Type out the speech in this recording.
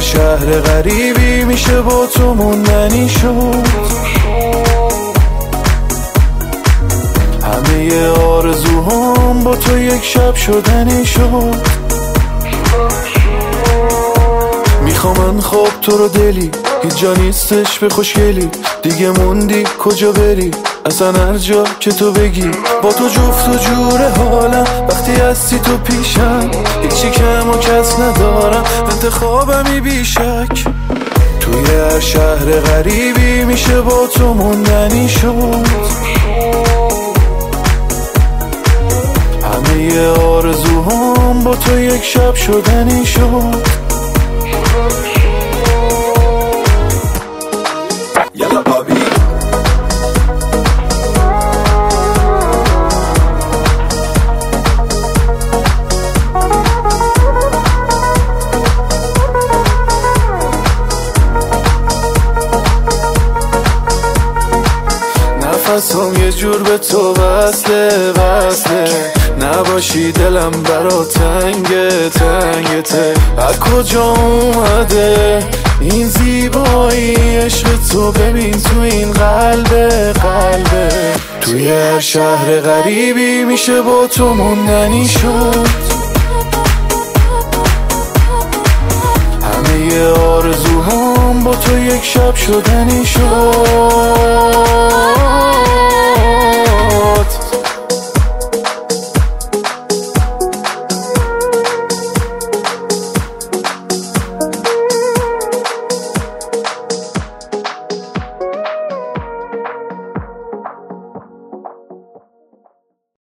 شهر غریبی میشه با تو موندنی شد. همه آرزوهام با تو یک شب شدنی شد. میخوام من خواب تو رو دلی، هیچ جا نیستش به خوشگلی، دیگه موندی کجا بری؟ اصلا هر جا که تو بگی با تو جفت و جور حالم. وقتی هستی تو پیشم هیچی کم و کس ندارم، انتخابمی بیشک. توی هر شهر غریبی میشه با تو موندنی شد. همه آرزوهام با تو یک شب شدنی شد. نفسم یه جور به تو وصله نباشی دلم برا تنگته. از کجا اومده این زیبایی عشق تو؟ ببین تو این قلبه توی هر شهر غریبی میشه با تو موندنی شد. همه آرزوهام با تو یک شب شدنی شد.